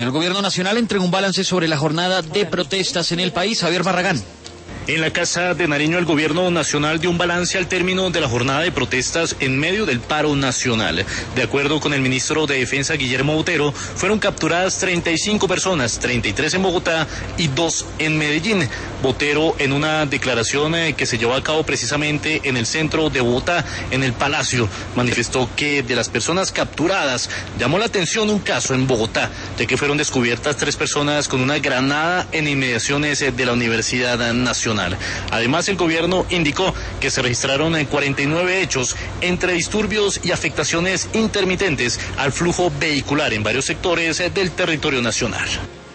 El gobierno nacional entregó un balance sobre la jornada de protestas en el país. Javier Barragán. En la Casa de Nariño, el gobierno nacional dio un balance al término de la jornada de protestas en medio del paro nacional. De acuerdo con el ministro de Defensa, Guillermo Botero, fueron capturadas 35 personas, 33 en Bogotá y 2 en Medellín. Botero, en una declaración que se llevó a cabo precisamente en el centro de Bogotá, en el Palacio, manifestó que de las personas capturadas llamó la atención un caso en Bogotá, ya que fueron descubiertas 3 personas con una granada en inmediaciones de la Universidad Nacional. Además, el gobierno indicó que se registraron 49 hechos entre disturbios y afectaciones intermitentes al flujo vehicular en varios sectores del territorio nacional.